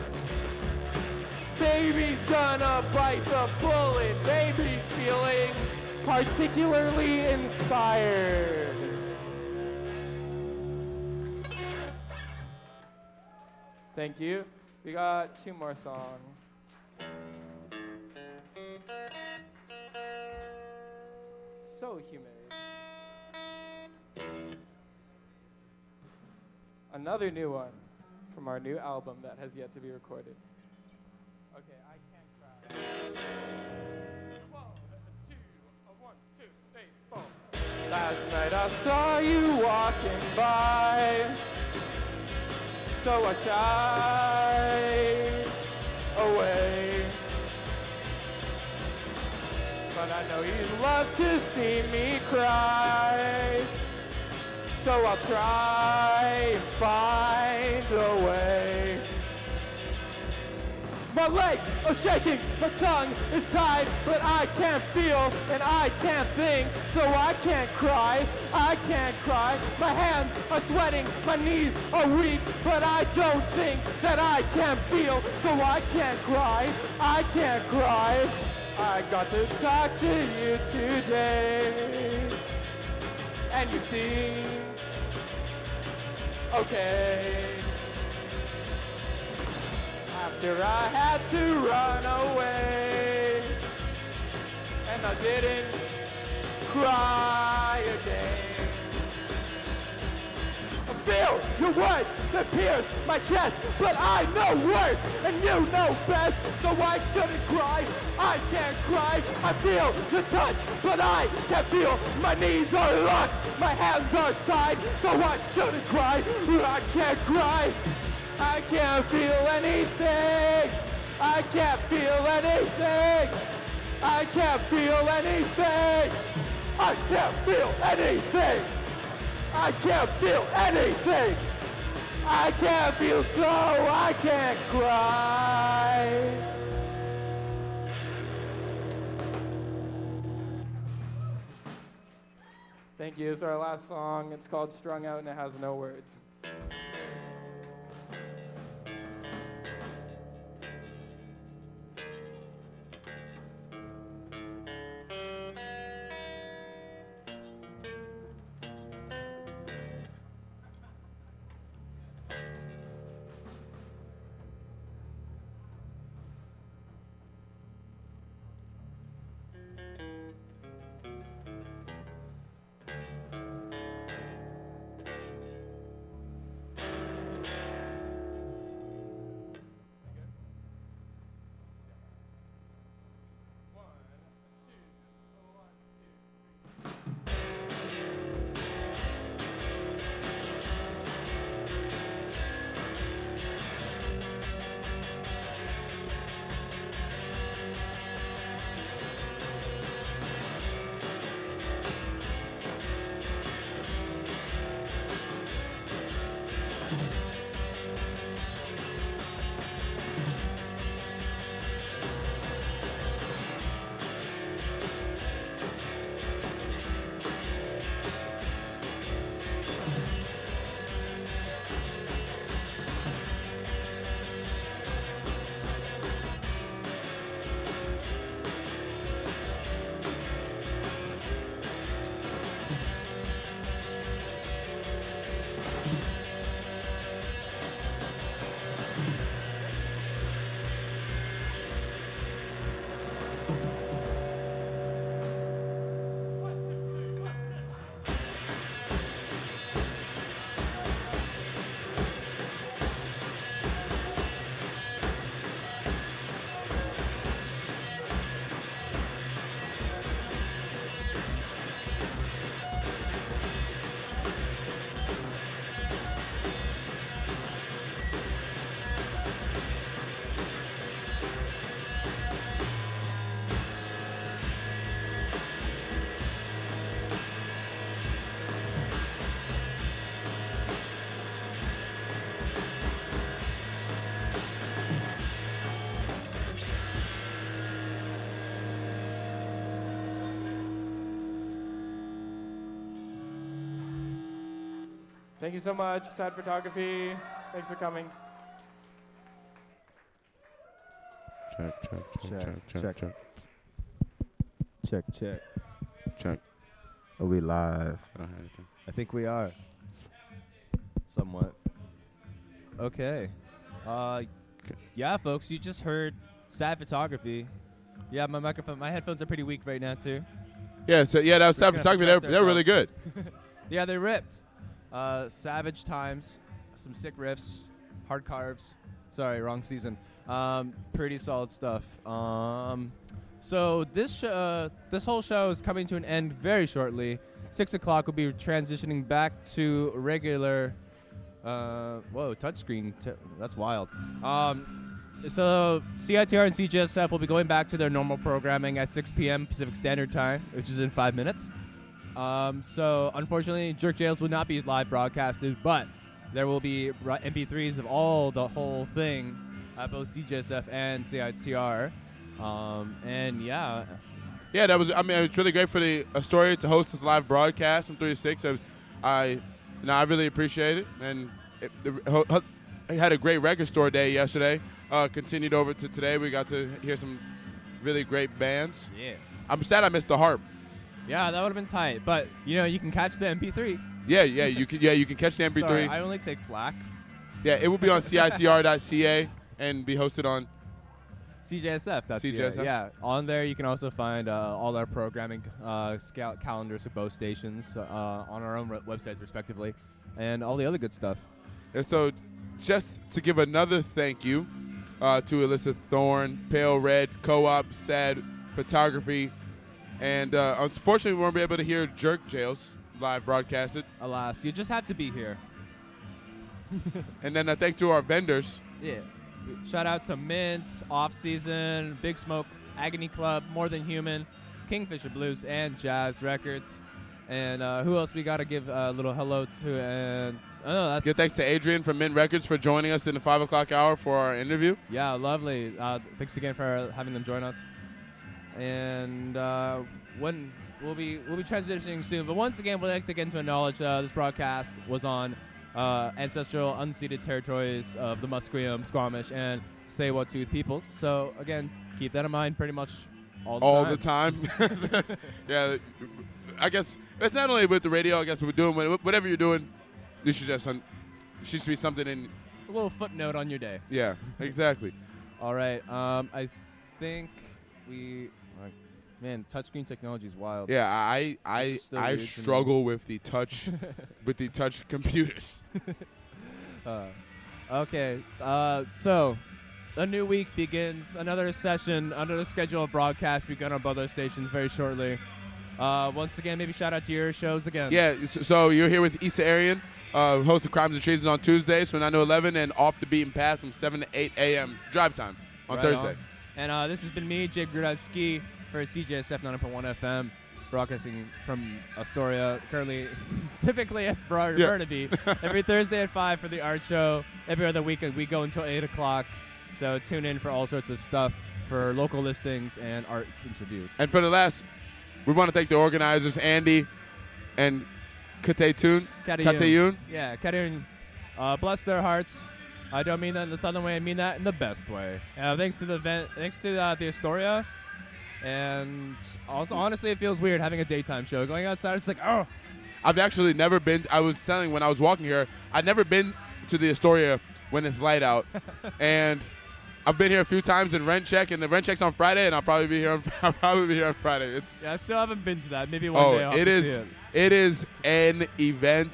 Speaker 12: Baby's gonna bite the bullet. Baby's feeling particularly inspired. Thank you. We got 2 more songs. So humid. Another new one from our new album that has yet to be recorded. Okay, I can't cry. 1, 2, 3, 4. Last night I saw you walking by, so I shied away. But I know you'd love to see me cry, so I'll try and find a way. My legs are shaking, my tongue is tied, but I can't feel and I can't think, so I can't cry, I can't cry. My hands are sweating, my knees are weak, but I don't think that I can feel, so I can't cry, I can't cry. I got to talk to you today, and you seem okay. After I had to run away, and I didn't cry again. I feel your words that pierce my chest, but I know worse, and you know best, so I shouldn't cry. I can't cry. I feel the touch, but I can't feel. My knees are locked, my hands are tied, so I shouldn't cry. I can't cry. I can't feel anything. I can't feel anything. I can't feel anything. I can't feel anything. I can't feel anything. I can't feel, so I can't cry. Thank you. This is our last song. It's called Strung Out and it has no words. Thank you so much, Sad Photography. Thanks for coming.
Speaker 4: Check. Are we live?
Speaker 5: I don't have anything.
Speaker 4: I think we are. Somewhat. Okay. Yeah, folks, you just heard Sad Photography. Yeah, my headphones are pretty weak right now too.
Speaker 5: Yeah, so that was Sad Photography. They're really good.
Speaker 4: Yeah, they ripped. Savage Times, some sick riffs, hard carves. Sorry, wrong season. Pretty solid stuff. So this whole show is coming to an end very shortly. 6 o'clock, we'll be transitioning back to regular. Touchscreen. That's wild. So CITR and CJSF will be going back to their normal programming at 6 p.m. Pacific Standard Time, which is in 5 minutes. So unfortunately, Jerk Jails will not be live broadcasted, but there will be MP3s of the whole thing at both CJSF and CITR. And yeah.
Speaker 5: Yeah, that was. I mean, it's really great for the Astoria to host this live broadcast from 3 to 6. I really appreciate it, and I had a great record store day yesterday. Continued over to today. We got to hear some really great bands.
Speaker 4: Yeah.
Speaker 5: I'm sad I missed the harp.
Speaker 4: Yeah, that would have been tight. But you can catch the MP3.
Speaker 5: Yeah, you can catch the MP3.
Speaker 4: Sorry, I only take flack.
Speaker 5: Yeah, it will be on CITR.ca and be hosted on
Speaker 4: CJSF.
Speaker 5: CJSF.
Speaker 4: Yeah, on there you can also find all our programming scout calendars for both stations on our own websites, respectively, and all the other good stuff.
Speaker 5: And so, just to give another thank you to Alyssa Thorne, Pale Red, Co-op, Sad Photography, and unfortunately we won't be able to hear Jerk Jails live broadcasted.
Speaker 4: Alas, you just have to be here.
Speaker 5: And then a thank to our vendors.
Speaker 4: Yeah. Shout out to Mint, Off Season, Big Smoke, Agony Club, More Than Human, Kingfisher Blues, and Jazz Records. And who else we got to give a little hello to? And
Speaker 5: good thanks to Adrian from Mint Records for joining us in the 5 o'clock hour for our interview.
Speaker 4: Yeah, lovely. Thanks again for having them join us. And when we'll be transitioning soon. But once again, we'd like to get to acknowledge this broadcast was on ancestral unceded territories of the Musqueam, Squamish, and Tsleil-Waututh peoples. So again, keep that in mind pretty much all the time.
Speaker 5: Yeah, I guess it's not only with the radio. I guess we're doing whatever you're doing. You should just should be something in
Speaker 4: a little footnote on your day.
Speaker 5: Yeah, exactly.
Speaker 4: All right. I think man, touchscreen technology is wild.
Speaker 5: Yeah, I struggle with the touch with the touch computers.
Speaker 4: Okay. So a new week begins. Another session under the schedule of broadcast begun on both our stations very shortly. Once again, maybe shout out to your shows again.
Speaker 5: Yeah, so you're here with Issa Arian, host of Crimes and Treasons on Tuesdays from 9 to 11, and Off the Beaten Path from 7 to 8 a.m. drive time on Thursday.
Speaker 4: On. And this has been me, Jake Grudowski, for CJSF 90.1 FM, broadcasting from Astoria, currently typically at Burnaby, every Thursday at 5 for the art show. Every other weekend we go until 8 o'clock, so tune in for all sorts of stuff for local listings and arts interviews.
Speaker 5: And for the last, we want to thank the organizers, Andy and Katayun.
Speaker 4: Yeah, Katayun. Bless their hearts. I don't mean that in the southern way. I mean that in the best way. Thanks to the Astoria. And also, honestly, it feels weird having a daytime show. Going outside, it's like, oh.
Speaker 5: I've actually never been. I was telling when I was walking here, I've never been to the Astoria when it's light out. And I've been here a few times in rent check, and the rent check's on Friday, and I'll probably be here on Friday.
Speaker 4: I still haven't been to that. Maybe one day I'll see it.
Speaker 5: It is an event.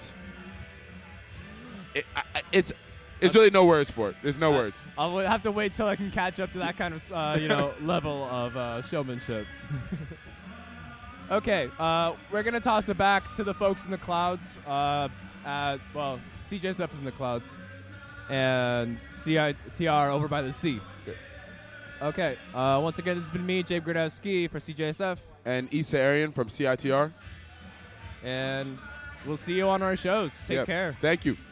Speaker 5: It's really no words for it. There's no words.
Speaker 4: I'll have to wait till I can catch up to that kind of level of showmanship. Okay, we're gonna toss it back to the folks in the clouds. CJSF is in the clouds, and CR over by the sea. Okay, once again, this has been me, Jake Grudowski, for CJSF,
Speaker 5: and Issa Arian from CITR,
Speaker 4: and we'll see you on our shows. Take care.
Speaker 5: Thank you.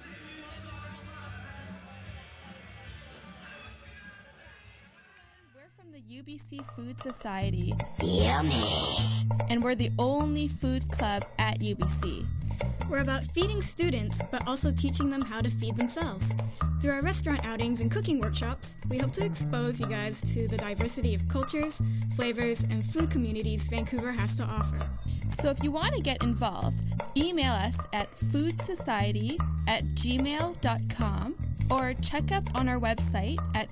Speaker 13: UBC Food Society.
Speaker 14: Yummy.
Speaker 13: And we're the only food club at UBC. We're about feeding students, but also teaching them how to feed themselves. Through our restaurant outings and cooking workshops, we hope to expose you guys to the diversity of cultures, flavors, and food communities Vancouver has to offer.
Speaker 14: So if you want to get involved, email us at foodsociety@gmail.com or check up on our website at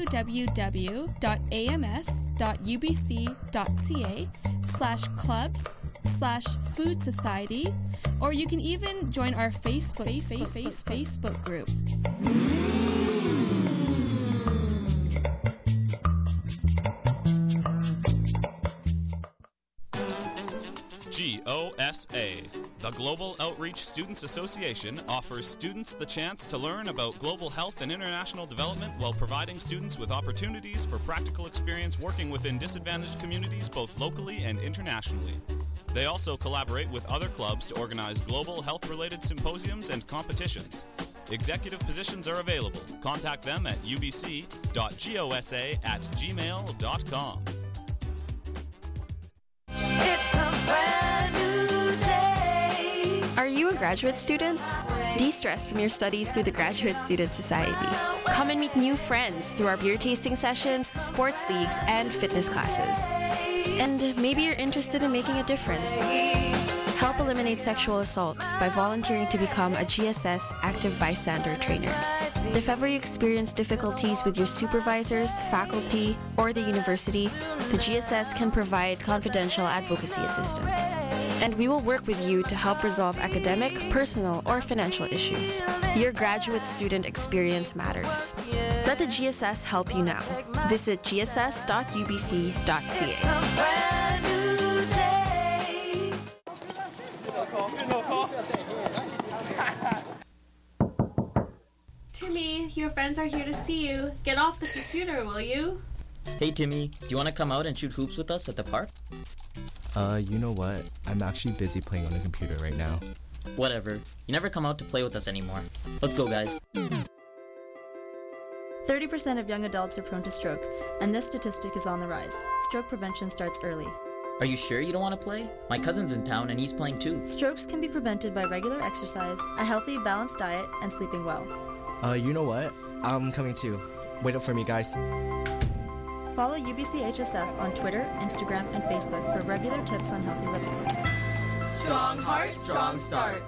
Speaker 14: www.ams.ubc.ca/clubs/food society, or you can even join our Facebook group.
Speaker 15: GOSA, the Global Outreach Students Association, offers students the chance to learn about global health and international development while providing students with opportunities for practical experience working within disadvantaged communities both locally and internationally. They also collaborate with other clubs to organize global health-related symposiums and competitions. Executive positions are available. Contact them at ubc.gosa@gmail.com.
Speaker 16: Are you a graduate student? De-stress from your studies through the Graduate Student Society. Come and meet new friends through our beer tasting sessions, sports leagues, and fitness classes. And maybe you're interested in making a difference. Help eliminate sexual assault by volunteering to become a GSS active bystander trainer. If ever you experience difficulties with your supervisors, faculty, or the university, the GSS can provide confidential advocacy assistance. And we will work with you to help resolve academic, personal, or financial issues. Your graduate student experience matters. Let the GSS help you now. Visit gss.ubc.ca.
Speaker 17: Timmy, your friends are here to see you. Get off the computer, will you?
Speaker 18: Hey Timmy, do you want to come out and shoot hoops with us at the park?
Speaker 19: You know what? I'm actually busy playing on the computer right now.
Speaker 18: Whatever. You never come out to play with us anymore. Let's go, guys.
Speaker 20: 30% of young adults are prone to stroke, and this statistic is on the rise. Stroke prevention starts early.
Speaker 18: Are you sure you don't want to play? My cousin's in town and he's playing too.
Speaker 20: Strokes can be prevented by regular exercise, a healthy, balanced diet, and sleeping well.
Speaker 19: You know what? I'm coming too. Wait up for me, guys.
Speaker 20: Follow UBC HSF on Twitter, Instagram, and Facebook for regular tips on healthy living.
Speaker 21: Strong heart, strong start.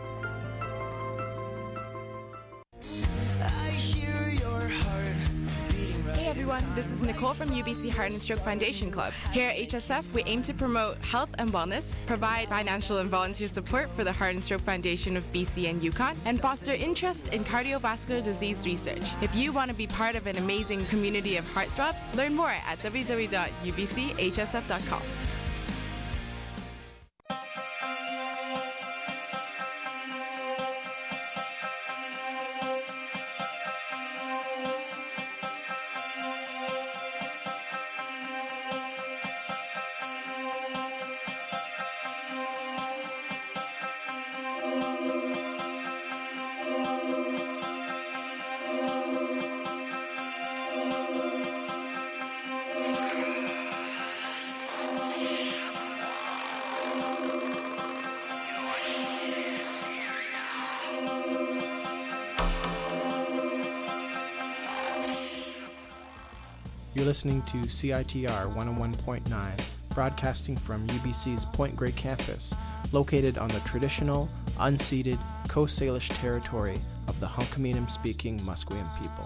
Speaker 22: Hey everyone, this is Nicole from UBC Heart and Stroke Foundation Club. Here at HSF, we aim to promote health and wellness, provide financial and volunteer support for the Heart and Stroke Foundation of BC and Yukon, and foster interest in cardiovascular disease research. If you want to be part of an amazing community of heartthrobs, learn more at www.ubchsf.com.
Speaker 23: You're listening to CITR 101.9, broadcasting from UBC's Point Grey campus, located on the traditional, unceded Coast Salish territory of the Hunkaminam-speaking Musqueam people.